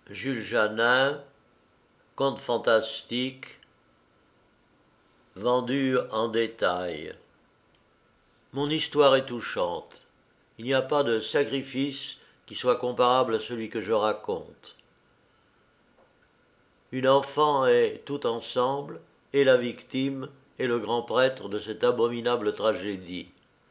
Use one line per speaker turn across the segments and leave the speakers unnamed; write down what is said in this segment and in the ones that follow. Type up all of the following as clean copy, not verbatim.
Jules Janin, conte fantastique, vendu en détail. Mon histoire est touchante. Il n'y a pas de sacrifice qui soit comparable à celui que je raconte. Une enfant est, tout ensemble, et la victime et le grand prêtre de cette abominable tragédie.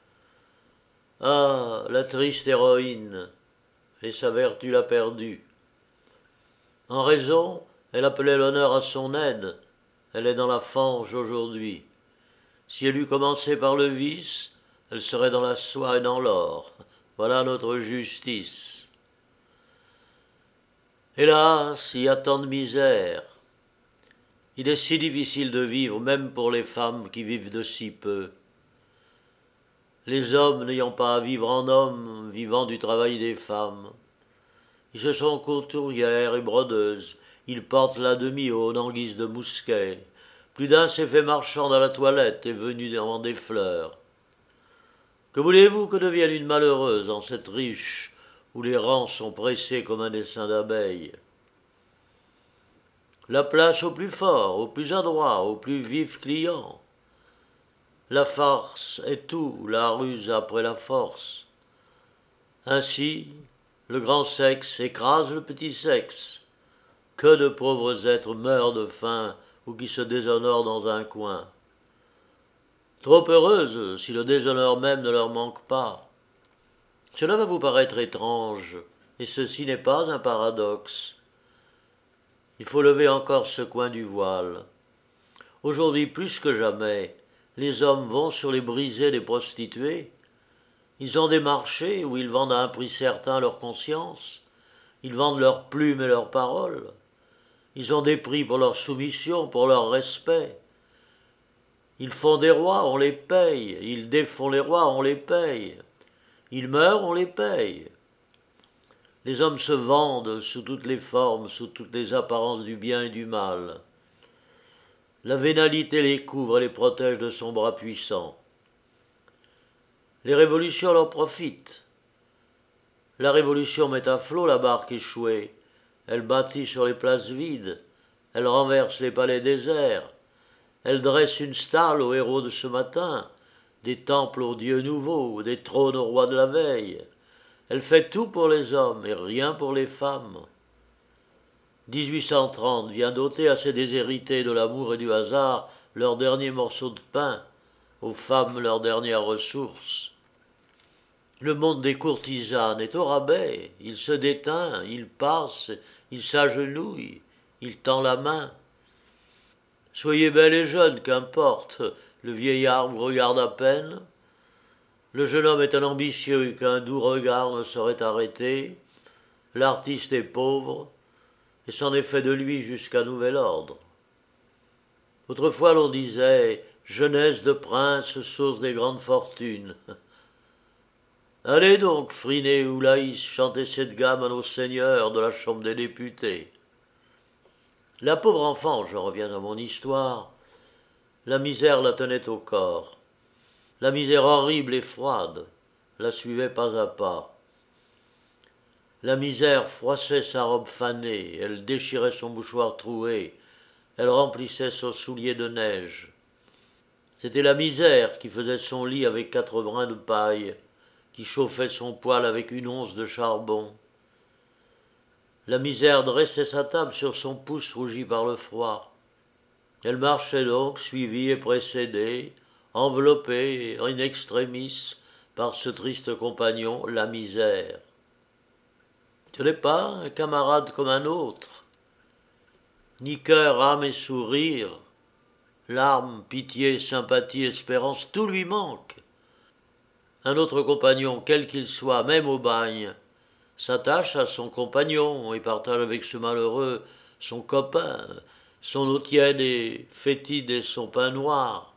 Ah, la triste héroïne, et sa vertu l'a perdue. En raison, elle appelait l'honneur à son aide. Elle est dans la fange aujourd'hui. Si elle eût commencé par le vice, elle serait dans la soie et dans l'or. Voilà notre justice. Hélas, il y a tant de misère. Il est si difficile de vivre, même pour les femmes qui vivent de si peu. Les hommes n'ayant pas à vivre en hommes, vivant du travail des femmes. Ils se sont couturières et brodeuses, ils portent la demi-aune en guise de mousquet. Plus d'un s'est fait marchand à la toilette et venu devant des fleurs. Que voulez-vous que devienne une malheureuse en cette riche où les rangs sont pressés comme un dessin d'abeilles? La place au plus fort, au plus adroit, au plus vif client. La farce est tout, la ruse après la force. Ainsi, le grand sexe écrase le petit sexe. Que de pauvres êtres meurent de faim ou qui se déshonorent dans un coin. Trop heureuses si le déshonneur même ne leur manque pas. Cela va vous paraître étrange, et ceci n'est pas un paradoxe. Il faut lever encore ce coin du voile. Aujourd'hui plus que jamais, les hommes vont sur les brisées des prostituées. Ils ont des marchés où ils vendent à un prix certain leur conscience. Ils vendent leurs plumes et leurs paroles. Ils ont des prix pour leur soumission, pour leur respect. Ils font des rois, on les paye. Ils défont les rois, on les paye. Ils meurent, on les paye. Les hommes se vendent sous toutes les formes, sous toutes les apparences du bien et du mal. La vénalité les couvre et les protège de son bras puissant. Les révolutions leur profitent. La révolution met à flot la barque échouée. Elle bâtit sur les places vides. Elle renverse les palais déserts. Elle dresse une stalle aux héros de ce matin, des temples aux dieux nouveaux, des trônes aux rois de la veille. Elle fait tout pour les hommes et rien pour les femmes. 1830 vient d'ôter à ces déshérités de l'amour et du hasard leur dernier morceau de pain, aux femmes leur dernière ressource. Le monde des courtisanes est au rabais, il se déteint, il passe, il s'agenouille, il tend la main. Soyez belle et jeune, qu'importe, le vieillard vous regarde à peine. Le jeune homme est un ambitieux qu'un doux regard ne saurait arrêter. L'artiste est pauvre, et c'en est fait de lui jusqu'à nouvel ordre. Autrefois l'on disait « jeunesse de prince, source des grandes fortunes ». Allez donc, Friné ou Laïs, chanter cette gamme à nos seigneurs de la Chambre des députés. La pauvre enfant, je reviens à mon histoire, la misère la tenait au corps. La misère horrible et froide la suivait pas à pas. La misère froissait sa robe fanée, elle déchirait son mouchoir troué, elle remplissait son soulier de neige. C'était la misère qui faisait son lit avec 4 brins de paille, qui chauffait son poêle avec une once de charbon. La misère dressait sa table sur son pouce rougi par le froid. Elle marchait donc, suivie et précédée, enveloppée in extremis par ce triste compagnon, la misère. Ce n'est pas un camarade comme un autre. Ni cœur, âme et sourire, larmes, pitié, sympathie, espérance, tout lui manque. Un autre compagnon, quel qu'il soit, même au bagne, s'attache à son compagnon et partage avec ce malheureux son copain, son eau tiède et fétide et son pain noir.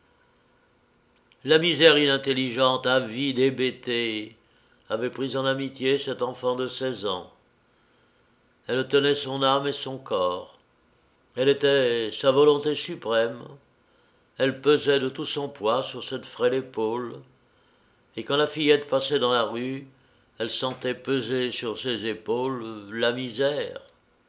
La misère inintelligente, avide, hébétée, avait pris en amitié cet enfant de 16 ans. Elle tenait son âme et son corps. Elle était sa volonté suprême. Elle pesait de tout son poids sur cette frêle épaule. Et quand la fillette passait dans la rue, elle sentait peser sur ses épaules la misère.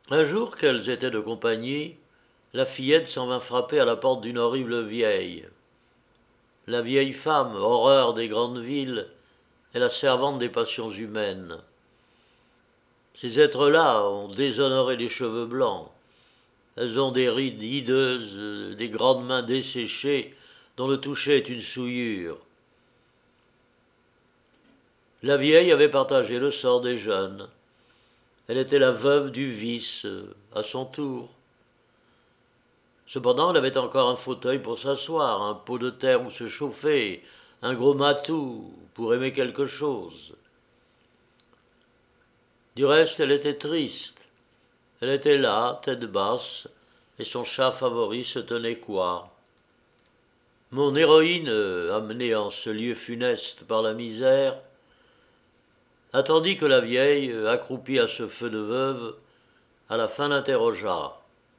Un jour qu'elles étaient de compagnie, la fillette s'en vint frapper à la porte d'une horrible vieille. La vieille femme, horreur des grandes villes, est la servante des passions humaines. Ces êtres-là ont déshonoré les cheveux blancs. Elles ont des rides hideuses, des grandes mains desséchées, dont le toucher est une souillure. La vieille avait partagé le sort des jeunes. Elle était la veuve du vice, à son tour. Cependant, elle avait encore un fauteuil pour s'asseoir, un pot de terre où se chauffer, un gros matou pour aimer quelque chose. Du reste, elle était triste. Elle était là, tête basse, et son chat favori se tenait quoi. Mon héroïne, amenée en ce lieu funeste par la misère, attendit que la vieille, accroupie à ce feu de veuve, à la fin l'interrogea.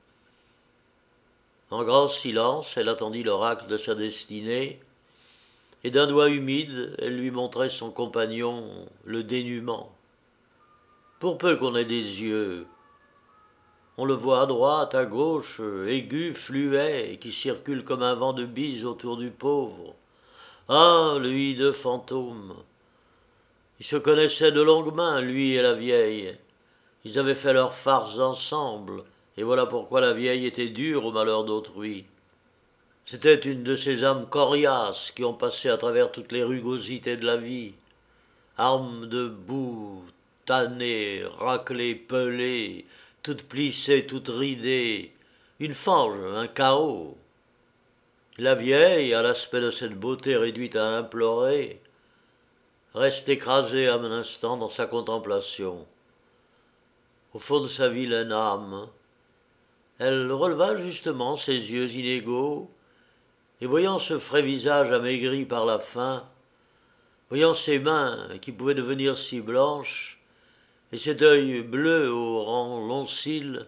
En grand silence, elle attendit l'oracle de sa destinée, et d'un doigt humide, elle lui montrait son compagnon, le dénûment. Pour peu qu'on ait des yeux, on le voit à droite, à gauche, aigu, fluet, qui circule comme un vent de bise autour du pauvre. Ah, le hideux fantôme! Ils se connaissaient de longue main, lui et la vieille. Ils avaient fait leurs farces ensemble, et voilà pourquoi la vieille était dure au malheur d'autrui. C'était une de ces âmes coriaces qui ont passé à travers toutes les rugosités de la vie. Âmes de boue, tannées, raclées, pelées, toutes plissées, toutes ridées, une fange, un chaos. La vieille, à l'aspect de cette beauté réduite à implorer, reste écrasée un instant dans sa contemplation. Au fond de sa vilaine âme, elle releva justement ses yeux inégaux, et voyant ce frais visage amaigri par la faim, voyant ses mains qui pouvaient devenir si blanches, et cet œil bleu aux rangs longs cils,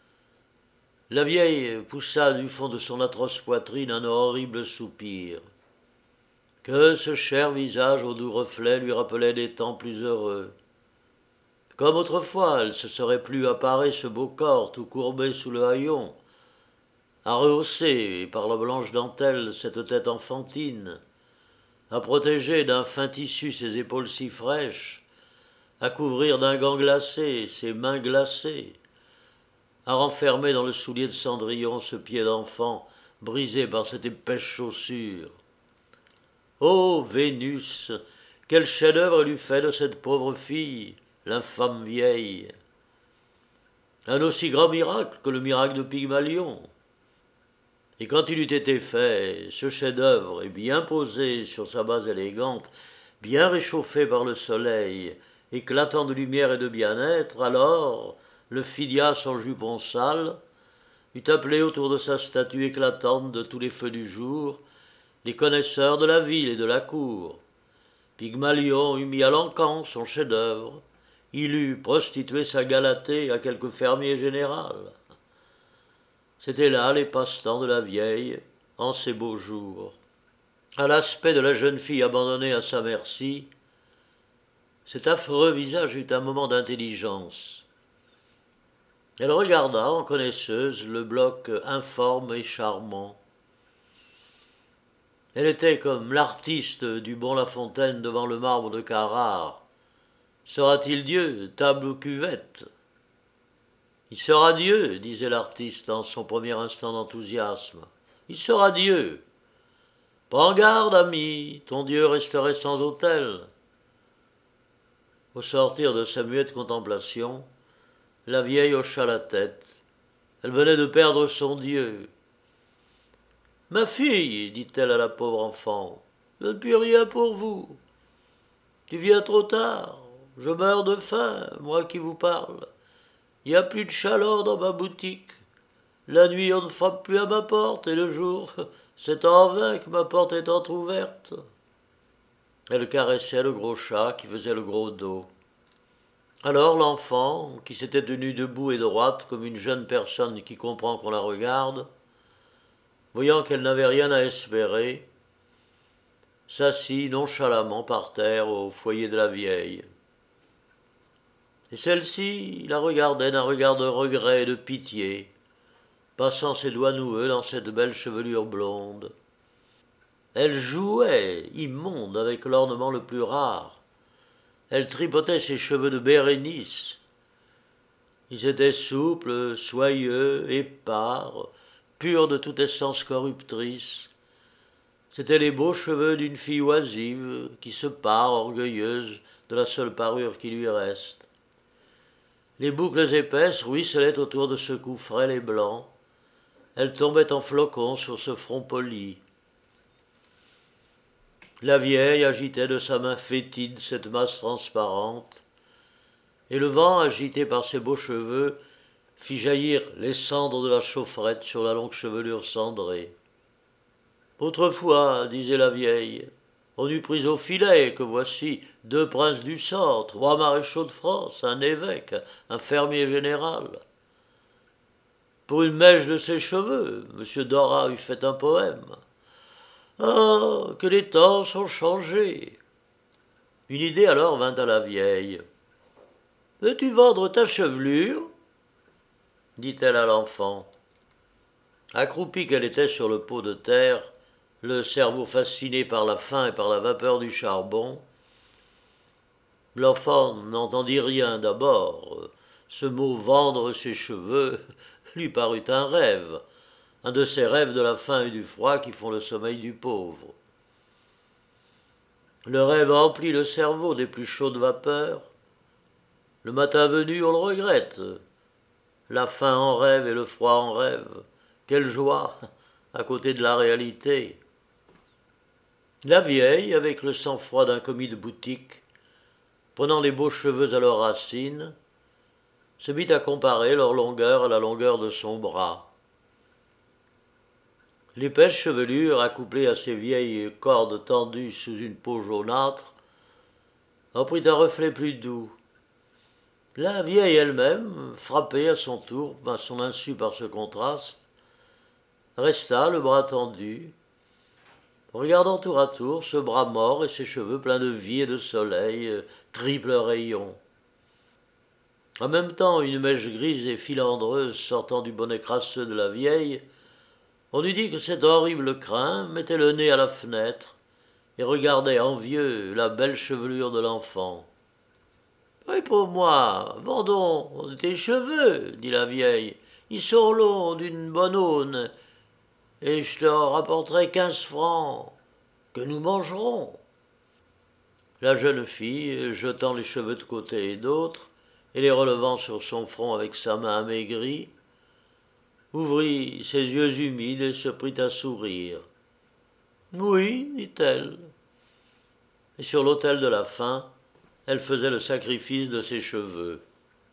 la vieille poussa du fond de son atroce poitrine un horrible soupir. Que ce cher visage aux doux reflets lui rappelait des temps plus heureux. Comme autrefois, elle se serait plu à parer ce beau corps tout courbé sous le haillon, à rehausser par la blanche dentelle cette tête enfantine, à protéger d'un fin tissu ses épaules si fraîches, à couvrir d'un gant glacé ses mains glacées, à renfermer dans le soulier de Cendrillon ce pied d'enfant brisé par cette épaisse chaussure. Ô Vénus, quel chef-d'œuvre elle eût fait de cette pauvre fille, l'infâme vieille! Un aussi grand miracle que le miracle de Pygmalion. Et quand il eut été fait, ce chef-d'œuvre, et bien posé sur sa base élégante, bien réchauffé par le soleil, éclatant de lumière et de bien-être, alors le Phidias en jupon sale eut appelé autour de sa statue éclatante de tous les feux du jour les connaisseurs de la ville et de la cour. Pygmalion eut mis à l'encan son chef-d'œuvre, il eut prostitué sa Galatée à quelque fermier général. C'étaient là les passe-temps de la vieille, en ces beaux jours. À l'aspect de la jeune fille abandonnée à sa merci, cet affreux visage eut un moment d'intelligence. Elle regarda, en connaisseuse, le bloc informe et charmant. Elle était comme l'artiste du bon La Fontaine devant le marbre de Carrare. Sera-t-il Dieu, table ou cuvette? Il sera Dieu, disait l'artiste dans son premier instant d'enthousiasme. Il sera Dieu. Prends garde, ami, ton Dieu resterait sans autel. Au sortir de sa muette contemplation, la vieille hocha la tête. Elle venait de perdre son Dieu. Ma fille, dit-elle à la pauvre enfant, je ne puis rien pour vous. Tu viens trop tard. Je meurs de faim, moi qui vous parle. Il n'y a plus de chaland dans ma boutique. La nuit, on ne frappe plus à ma porte, et le jour, c'est en vain que ma porte est entr'ouverte. Elle caressait le gros chat qui faisait le gros dos. Alors l'enfant, qui s'était tenue debout et droite comme une jeune personne qui comprend qu'on la regarde, voyant qu'elle n'avait rien à espérer, s'assit nonchalamment par terre au foyer de la vieille. Et celle-ci la regardait d'un regard de regret et de pitié, passant ses doigts noueux dans cette belle chevelure blonde. Elle jouait, immonde, avec l'ornement le plus rare. Elle tripotait ses cheveux de Bérénice. Ils étaient souples, soyeux, épars, purs de toute essence corruptrice. C'étaient les beaux cheveux d'une fille oisive qui se pare, orgueilleuse, de la seule parure qui lui reste. Les boucles épaisses ruisselaient autour de ce cou frêle et blanc. Elles tombaient en flocons sur ce front poli. La vieille agitait de sa main fétide cette masse transparente, et le vent, agité par ses beaux cheveux, fit jaillir les cendres de la chaufferette sur la longue chevelure cendrée. Autrefois, disait la vieille, on eût pris au filet que voici 2 princes du sang, 3 maréchaux de France, un évêque, un fermier général. Pour une mèche de ses cheveux, M. Dorat eût fait un poème. Ah, que les temps sont changés. Une idée alors vint à la vieille. Veux-tu vendre ta chevelure dit-elle à l'enfant. Accroupie qu'elle était sur le pot de terre, le cerveau fasciné par la faim et par la vapeur du charbon, l'enfant n'entendit rien d'abord. Ce mot vendre ses cheveux lui parut un rêve, un de ces rêves de la faim et du froid qui font le sommeil du pauvre. Le rêve emplit le cerveau des plus chaudes vapeurs. Le matin venu, on le regrette. La faim en rêve et le froid en rêve. Quelle joie à côté de la réalité. La vieille, avec le sang-froid d'un commis de boutique, prenant les beaux cheveux à leurs racines, se mit à comparer leur longueur à la longueur de son bras. L'épaisse chevelure, accouplée à ses vieilles cordes tendues sous une peau jaunâtre, en prit un reflet plus doux. La vieille elle-même, frappée à son tour, à son insu par ce contraste, resta le bras tendu, regardant tour à tour ce bras mort et ses cheveux pleins de vie et de soleil, triple rayon. En même temps, une mèche grise et filandreuse sortant du bonnet crasseux de la vieille, on eût dit que cet horrible crin mettait le nez à la fenêtre et regardait envieux la belle chevelure de l'enfant. Oui, pour moi, vendons tes cheveux, dit la vieille. Ils sont longs d'une bonne aune, et je te rapporterai 15 francs, que nous mangerons. La jeune fille, jetant les cheveux de côté et d'autre, et les relevant sur son front avec sa main amaigrie, ouvrit ses yeux humides et se prit à sourire. Oui, dit-elle. Et sur l'autel de la faim, elle faisait le sacrifice de ses cheveux.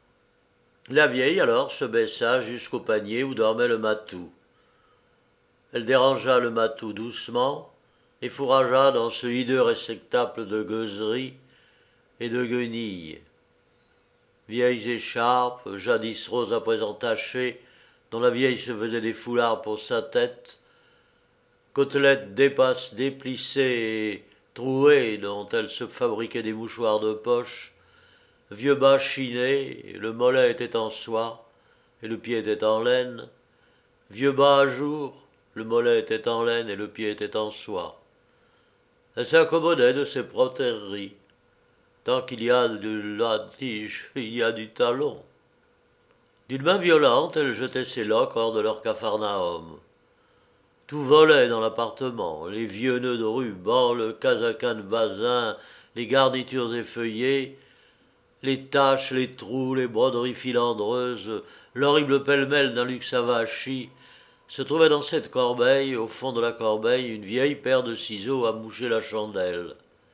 La vieille alors se baissa jusqu'au panier où dormait le matou. Elle dérangea le matou doucement et fourragea dans ce hideux réceptacle de gueuseries et de guenilles. Vieilles écharpes, jadis roses à présent tachées, dont la vieille se faisait des foulards pour sa tête, côtelettes d'épaisse déplissées et trouées dont elle se fabriquait des mouchoirs de poche, vieux bas chinés, le mollet était en soie et le pied était en laine, vieux bas à jour, le mollet était en laine et le pied était en soie. Elle s'accommodait de ces protèreries. Tant qu'il y a de la tige, il y a du talon. D'une main violente, elle jetait ses loques hors de leur capharnaüm. Tout volait dans l'appartement, les vieux nœuds de ruban, le casaquin de basin, les garnitures effeuillées, les taches, les trous, les broderies filandreuses, l'horrible pêle-mêle d'un luxe avachi. Se trouvait dans cette corbeille, au fond de la corbeille, une vieille paire de ciseaux à moucher la chandelle.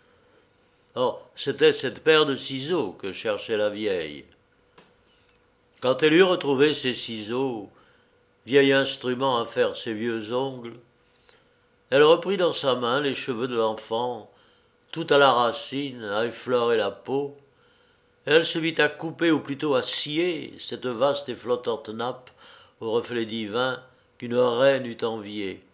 Or, c'était cette paire de ciseaux que cherchait la vieille. Quand elle eut retrouvé ses ciseaux, vieil instrument à faire ses vieux ongles, elle reprit dans sa main les cheveux de l'enfant, tout à la racine, à effleurer la peau, et elle se mit à couper, ou plutôt à scier, cette vaste et flottante nappe au reflet divin qu'une reine eût enviée.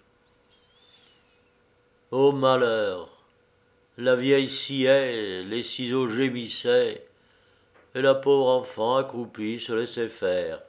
Ô malheur! La vieille sciait, les ciseaux gémissaient, et la pauvre enfant accroupie se laissait faire.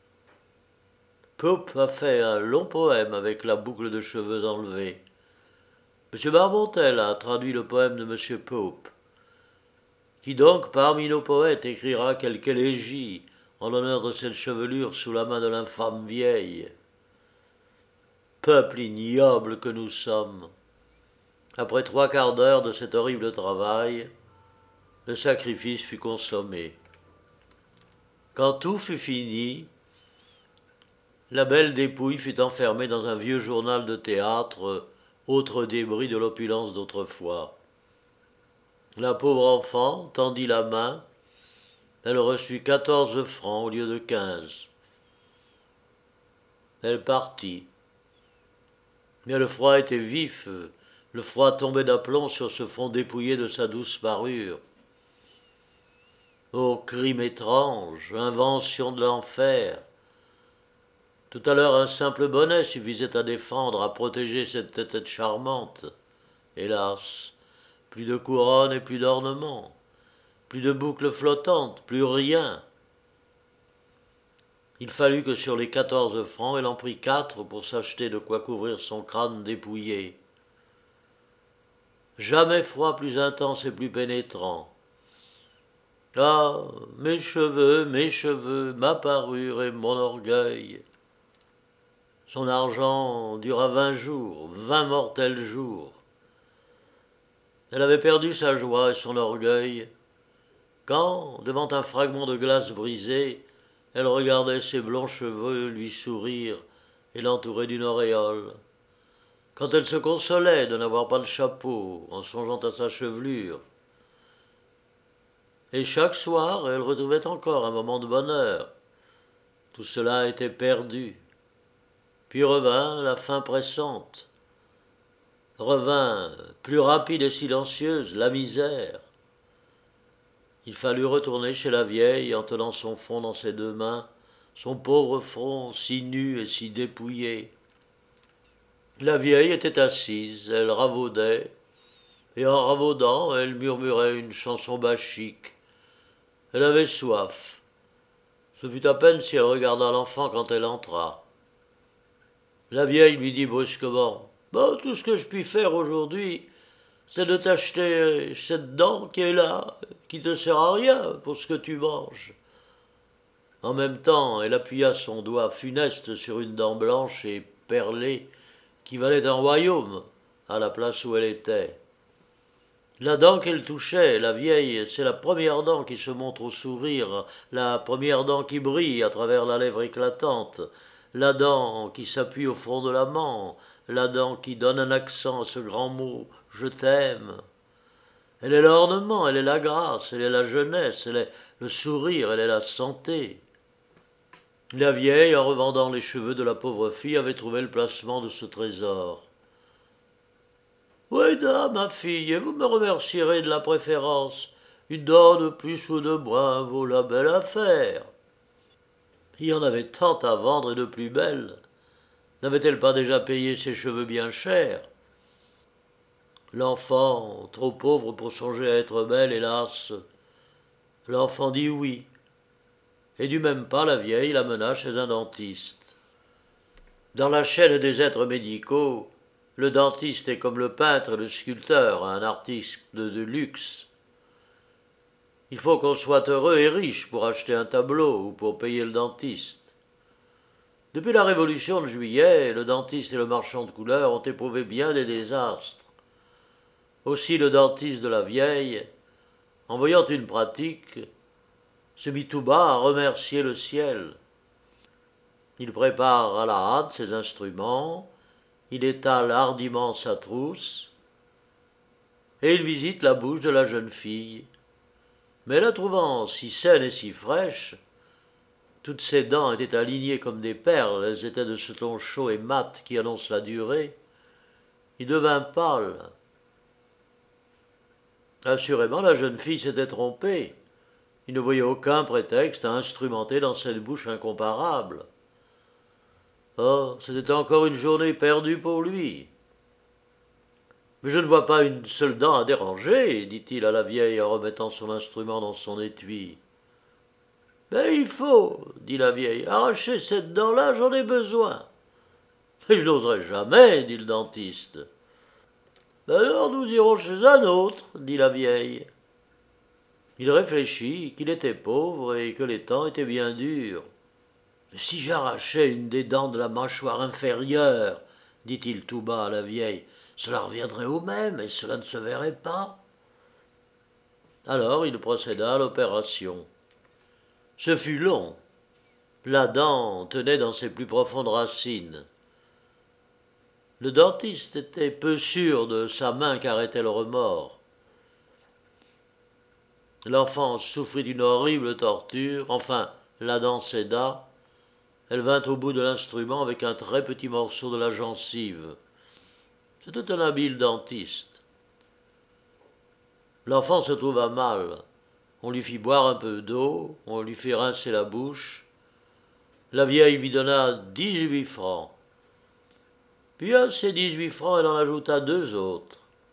Pope a fait un long poème avec la boucle de cheveux enlevée. M. Barbontel a traduit le poème de M. Pope. Qui donc, parmi nos poètes, écrira quelque élégie en l'honneur de cette chevelure sous la main de l'infâme vieille? Peuple ignoble que nous sommes. Après 3/4 d'heure de cet horrible travail, le sacrifice fut consommé. Quand tout fut fini, la belle dépouille fut enfermée dans un vieux journal de théâtre, autre débris de l'opulence d'autrefois. La pauvre enfant tendit la main, elle reçut 14 francs au lieu de 15. Elle partit. Mais le froid était vif, le froid tombait d'aplomb sur ce front dépouillé de sa douce parure. Ô crime étrange, invention de l'enfer! Tout à l'heure un simple bonnet suffisait à défendre, à protéger cette tête charmante. Hélas, plus de couronne et plus d'ornements, plus de boucles flottantes, plus rien. Il fallut que sur les 14 francs, elle en prit 4 pour s'acheter de quoi couvrir son crâne dépouillé. Jamais froid plus intense et plus pénétrant. Ah, mes cheveux, ma parure et mon orgueil. Son argent dura 20 jours, 20 mortels jours. Elle avait perdu sa joie et son orgueil, quand, devant un fragment de glace brisé, elle regardait ses blonds cheveux lui sourire et l'entourer d'une auréole. Quand elle se consolait de n'avoir pas de chapeau en songeant à sa chevelure. Et chaque soir, elle retrouvait encore un moment de bonheur. Tout cela était perdu. Puis revint la fin pressante. Revint, plus rapide et silencieuse, la misère. Il fallut retourner chez la vieille en tenant son front dans ses 2 mains, son pauvre front si nu et si dépouillé. La vieille était assise, elle ravaudait, et en ravaudant, elle murmurait une chanson bachique. Elle avait soif. Ce fut à peine si elle regarda l'enfant quand elle entra. La vieille lui dit brusquement: « Bon, tout ce que je puis faire aujourd'hui, c'est de t'acheter cette dent qui est là, qui te sert à rien pour ce que tu manges. » En même temps, elle appuya son doigt funeste sur une dent blanche et perlée qui valait un royaume à la place où elle était. La dent qu'elle touchait, la vieille, c'est la première dent qui se montre au sourire, la première dent qui brille à travers la lèvre éclatante, la dent qui s'appuie au front de l'amant, la dent qui donne un accent à ce grand mot « je t'aime ». Elle est l'ornement, elle est la grâce, elle est la jeunesse, elle est le sourire, elle est la santé. La vieille, en revendant les cheveux de la pauvre fille, avait trouvé le placement de ce trésor. « Oui, dame, ma fille, et vous me remercierez de la préférence. Une dent de plus ou de moins vaut la belle affaire. » Il y en avait tant à vendre et de plus belles. N'avait-elle pas déjà payé ses cheveux bien chers? L'enfant, trop pauvre pour songer à être belle, hélas, l'enfant dit oui. Et du même pas, la vieille l'amena chez un dentiste. Dans la chaîne des êtres médicaux, le dentiste est comme le peintre et le sculpteur, un artiste de luxe. Il faut qu'on soit heureux et riche pour acheter un tableau ou pour payer le dentiste. Depuis la Révolution de Juillet, le dentiste et le marchand de couleurs ont éprouvé bien des désastres. Aussi le dentiste de la vieille, en voyant une pratique, se mit tout bas à remercier le ciel. Il prépare à la hâte ses instruments, il étale hardiment sa trousse, et il visite la bouche de la jeune fille. Mais la trouvant si saine et si fraîche, toutes ses dents étaient alignées comme des perles, elles étaient de ce ton chaud et mat qui annonce la durée, il devint pâle. Assurément, la jeune fille s'était trompée. Il ne voyait aucun prétexte à instrumenter dans cette bouche incomparable. Oh, c'était encore une journée perdue pour lui. Mais je ne vois pas une seule dent à déranger, dit-il à la vieille en remettant son instrument dans son étui. Ben il faut, dit la vieille, arracher cette dent-là, j'en ai besoin. Mais je n'oserai jamais, dit le dentiste. Ben alors nous irons chez un autre, dit la vieille. Il réfléchit qu'il était pauvre et que les temps étaient bien durs. Mais si j'arrachais une des dents de la mâchoire inférieure, dit-il tout bas à la vieille, cela reviendrait au même et cela ne se verrait pas. Alors il procéda à l'opération. Ce fut long. La dent tenait dans ses plus profondes racines. Le dentiste était peu sûr de sa main qu'arrêtait le remords. L'enfant souffrit d'une horrible torture, enfin, la dent céda. Elle vint au bout de l'instrument avec un très petit morceau de la gencive. C'était un habile dentiste. L'enfant se trouva mal. On lui fit boire un peu d'eau, on lui fit rincer la bouche. La vieille lui donna 18 francs. Puis à ces 18 francs, elle en ajouta 2 autres.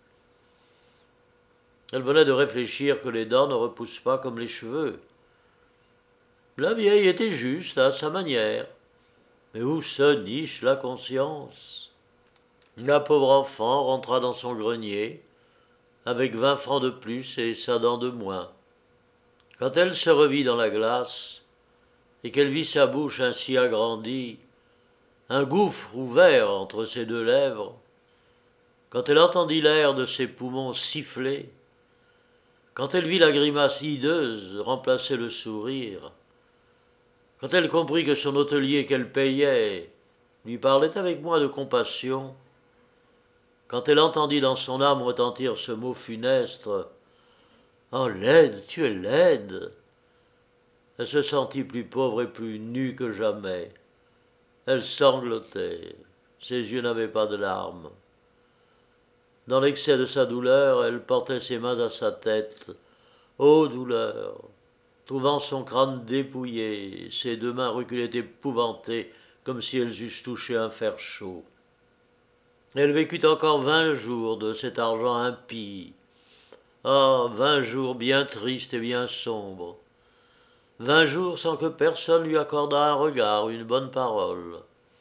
Elle venait de réfléchir que les dents ne repoussent pas comme les cheveux. La vieille était juste à sa manière. Mais où se niche la conscience? La pauvre enfant rentra dans son grenier, avec 20 francs de plus et sa dent de moins. Quand elle se revit dans la glace, et qu'elle vit sa bouche ainsi agrandie, un gouffre ouvert entre ses deux lèvres, quand elle entendit l'air de ses poumons siffler, quand elle vit la grimace hideuse remplacer le sourire, quand elle comprit que son hôtelier qu'elle payait lui parlait avec moins de compassion, quand elle entendit dans son âme retentir ce mot funeste « Oh, laide, tu es laide !» Elle se sentit plus pauvre et plus nue que jamais. Elle sanglotait, ses yeux n'avaient pas de larmes. Dans l'excès de sa douleur, elle portait ses mains à sa tête. Ô douleur! Trouvant son crâne dépouillé, ses deux mains reculaient épouvantées, comme si elles eussent touché un fer chaud. Elle vécut encore 20 jours de cet argent impie. Ah, 20 jours bien tristes et bien sombres. 20 jours sans que personne lui accordât un regard, une bonne parole.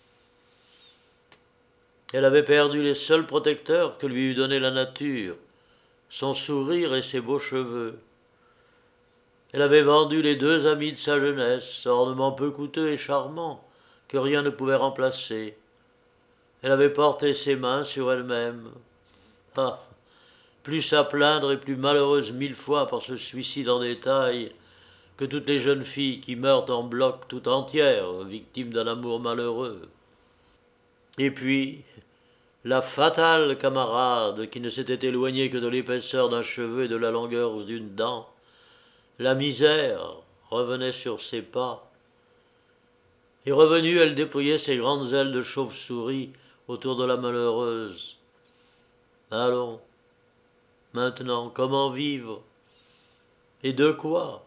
Elle avait perdu les seuls protecteurs que lui eût donnés la nature, son sourire et ses beaux cheveux. Elle avait vendu les 2 amis de sa jeunesse, ornements peu coûteux et charmants, que rien ne pouvait remplacer. Elle avait porté ses mains sur elle-même. Ah, plus à plaindre et plus malheureuse 1000 fois par ce suicide en détail que toutes les jeunes filles qui meurent en bloc tout entières, victimes d'un amour malheureux. Et puis, la fatale camarade qui ne s'était éloignée que de l'épaisseur d'un cheveu et de la longueur d'une dent, la misère revenait sur ses pas. Et revenue, elle déployait ses grandes ailes de chauve-souris autour de la malheureuse. Allons, maintenant, comment vivre? Et de quoi?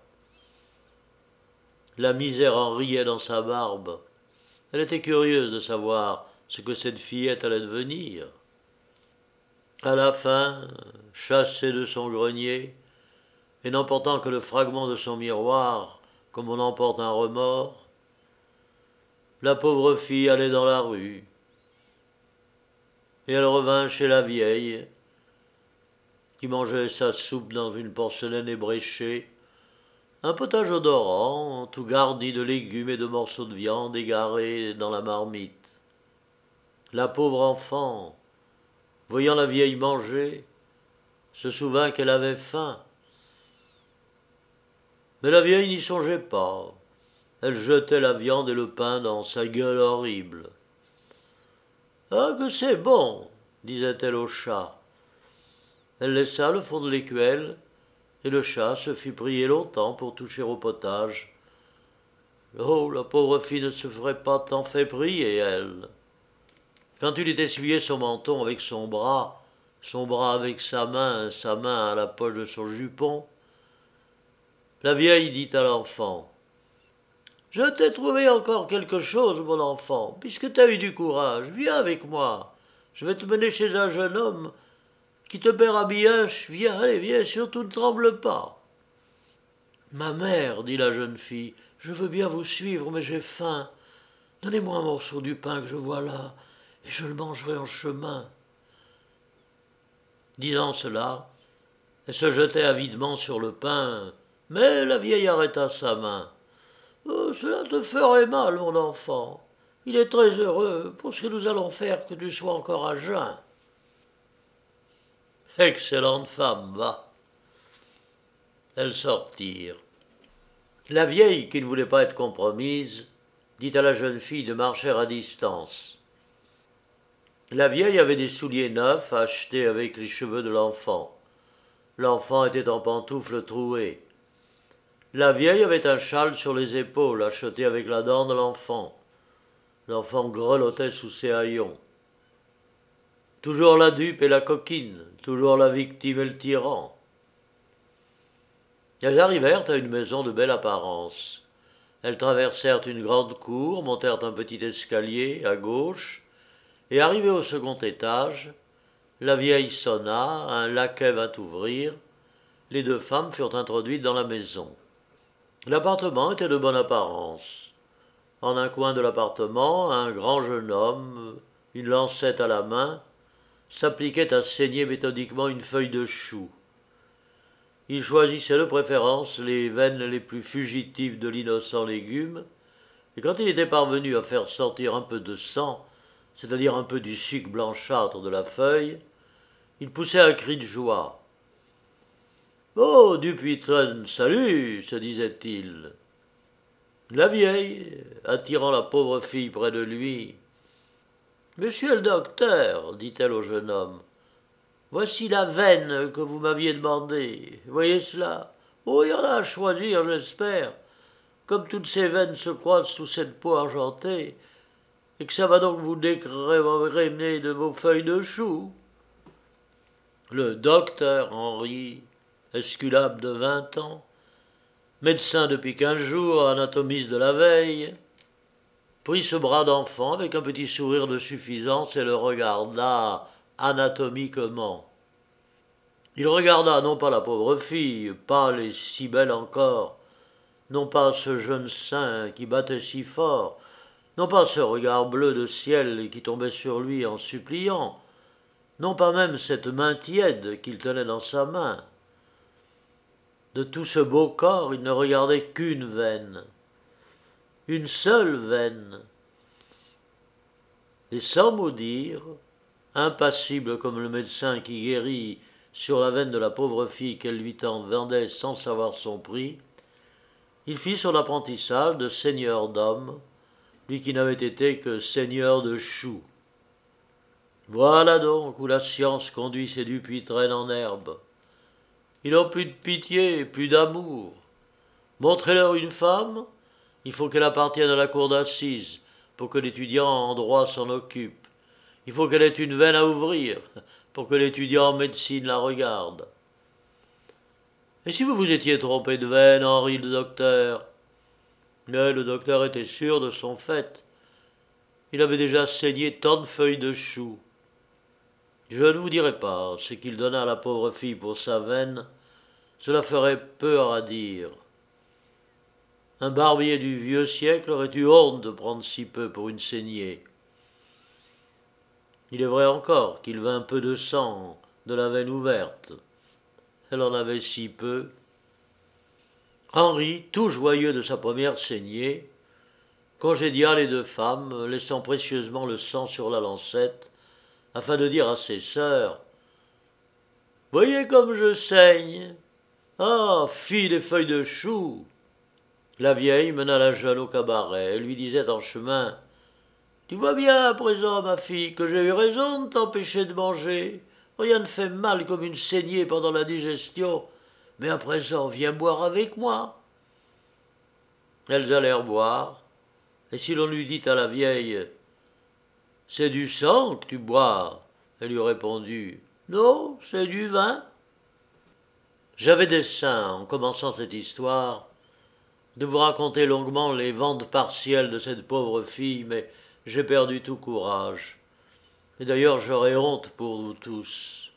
La misère en riait dans sa barbe. Elle était curieuse de savoir ce que cette fillette allait devenir. À la fin, chassée de son grenier, et n'emportant que le fragment de son miroir, comme on emporte un remords, la pauvre fille allait dans la rue, et elle revint chez la vieille, qui mangeait sa soupe dans une porcelaine ébréchée, un potage odorant, tout garni de légumes et de morceaux de viande égarés dans la marmite. La pauvre enfant, voyant la vieille manger, se souvint qu'elle avait faim. Mais la vieille n'y songeait pas. Elle jetait la viande et le pain dans sa gueule horrible. « Ah, que c'est bon !» disait-elle au chat. Elle laissa le fond de l'écuelle, et le chat se fit prier longtemps pour toucher au potage. Oh, la pauvre fille ne se ferait pas tant fait prier, elle. Quand il eut essuyé son menton avec son bras avec sa main à la poche de son jupon, la vieille dit à l'enfant « Je t'ai trouvé encore quelque chose, mon enfant, puisque tu as eu du courage. Viens avec moi. Je vais te mener chez un jeune homme qui te paiera bien. Viens, allez, viens, surtout ne tremble pas. » « Ma mère, dit la jeune fille, je veux bien vous suivre, mais j'ai faim. Donnez-moi un morceau du pain que je vois là, et je le mangerai en chemin. » Disant cela, elle se jetait avidement sur le pain, mais la vieille arrêta sa main. « Oh, cela te ferait mal, mon enfant. Il est très heureux pour ce que nous allons faire que tu sois encore à jeun. » Excellente femme, va. Elles sortirent. La vieille, qui ne voulait pas être compromise, dit à la jeune fille de marcher à distance. La vieille avait des souliers neufs achetés avec les cheveux de l'enfant. L'enfant était en pantoufles trouées. La vieille avait un châle sur les épaules acheté avec la dent de l'enfant. L'enfant grelottait sous ses haillons. Toujours la dupe et la coquine, toujours la victime et le tyran. Elles arrivèrent à une maison de belle apparence. Elles traversèrent une grande cour, montèrent un petit escalier à gauche, et arrivées au second étage, la vieille sonna, un laquais vint ouvrir, les deux femmes furent introduites dans la maison. L'appartement était de bonne apparence. En un coin de l'appartement, un grand jeune homme, une lancette à la main, s'appliquait à saigner méthodiquement une feuille de chou. Il choisissait de préférence les veines les plus fugitives de l'innocent légume, et quand il était parvenu à faire sortir un peu de sang, c'est-à-dire un peu du suc blanchâtre de la feuille, il poussait un cri de joie. « Oh, Dupuytren, salut !» se disait-il. La vieille, attirant la pauvre fille près de lui, « Monsieur le docteur, dit-elle au jeune homme, voici la veine que vous m'aviez demandée. Voyez cela? Oh, il y en a à choisir, j'espère. Comme toutes ces veines se croisent sous cette peau argentée, et que ça va donc vous décrémer de vos feuilles de chou. » Le docteur Henri, esculape de 20 ans, médecin depuis 15 jours, anatomiste de la veille, prit ce bras d'enfant avec un petit sourire de suffisance et le regarda anatomiquement. Il regarda non pas la pauvre fille, pâle et si belle encore, non pas ce jeune sein qui battait si fort, non pas ce regard bleu de ciel qui tombait sur lui en suppliant, non pas même cette main tiède qu'il tenait dans sa main. De tout ce beau corps, il ne regardait qu'une veine, une seule veine. Et sans mot dire, impassible comme le médecin qui guérit sur la veine de la pauvre fille qu'elle lui vendait sans savoir son prix, il fit son apprentissage de seigneur d'homme, lui qui n'avait été que seigneur de chou. Voilà donc où la science conduit ses Dupuytren en herbe. Ils n'ont plus de pitié, plus d'amour. Montrez-leur une femme, il faut qu'elle appartienne à la cour d'assises pour que l'étudiant en droit s'en occupe. Il faut qu'elle ait une veine à ouvrir pour que l'étudiant en médecine la regarde. Et si vous vous étiez trompé de veine, Henri le docteur? Mais le docteur était sûr de son fait. Il avait déjà saigné tant de feuilles de chou. Je ne vous dirai pas ce qu'il donna à la pauvre fille pour sa veine, cela ferait peur à dire. Un barbier du vieux siècle aurait eu honte de prendre si peu pour une saignée. Il est vrai encore qu'il vint peu de sang de la veine ouverte. Elle en avait si peu. Henri, tout joyeux de sa première saignée, congédia les deux femmes, laissant précieusement le sang sur la lancette, afin de dire à ses sœurs « Voyez comme je saigne. Ah, fille des feuilles de chou !» La vieille mena la jeune au cabaret et lui disait en chemin « Tu vois bien à présent, ma fille, que j'ai eu raison de t'empêcher de manger. Rien ne fait mal comme une saignée pendant la digestion. Mais à présent, viens boire avec moi. » Elles allèrent boire, et si l'on eût dit à la vieille « C'est du sang que tu bois ?» elle eût répondu « Non, c'est du vin. » J'avais dessein, en commençant cette histoire, de vous raconter longuement les ventes partielles de cette pauvre fille, mais j'ai perdu tout courage. Et d'ailleurs j'aurais honte pour vous tous.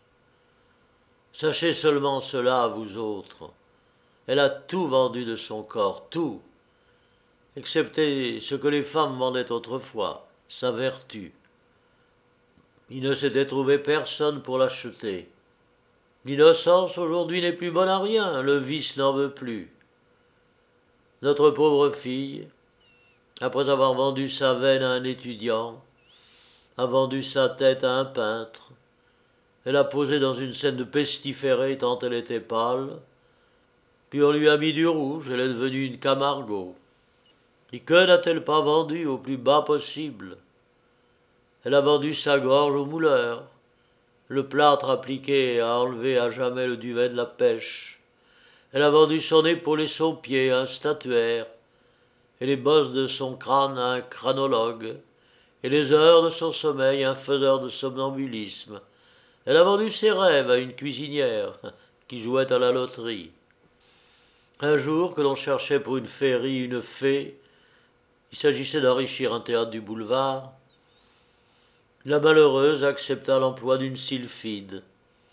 Sachez seulement cela, vous autres. Elle a tout vendu de son corps, tout. excepté ce que les femmes vendaient autrefois, sa vertu. Il ne s'était trouvé personne pour l'acheter. L'innocence aujourd'hui n'est plus bonne à rien, le vice n'en veut plus. Notre pauvre fille, après avoir vendu sa veine à un étudiant, a vendu sa tête à un peintre. Elle a posé dans une scène de pestiféré tant elle était pâle. Puis on lui a mis du rouge, elle est devenue une Camargo. Et que n'a-t-elle pas vendu au plus bas possible? Elle a vendu sa gorge au mouleur, le plâtre appliqué a enlevé à jamais le duvet de la pêche. Elle a vendu son épaule et son pied à un statuaire, et les bosses de son crâne à un crânologue, et les heures de son sommeil à un faiseur de somnambulisme. Elle a vendu ses rêves à une cuisinière qui jouait à la loterie. Un jour que l'on cherchait pour une féerie une fée, il s'agissait d'enrichir un théâtre du boulevard, la malheureuse accepta l'emploi d'une sylphide.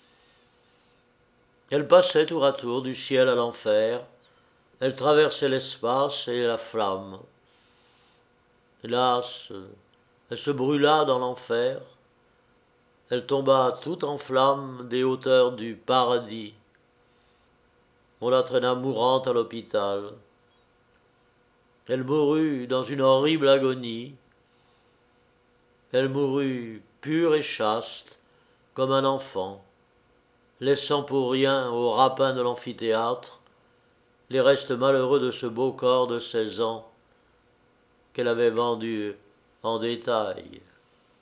Elle passait tour à tour du ciel à l'enfer, elle traversait l'espace et la flamme. Hélas, elle se brûla dans l'enfer, elle tomba toute en flammes des hauteurs du paradis. On la traîna mourante à l'hôpital. Elle mourut dans une horrible agonie. Elle mourut pure et chaste, comme un enfant, laissant pour rien au rapin de l'amphithéâtre les restes malheureux de ce beau corps de 16 ans qu'elle avait vendu en détail.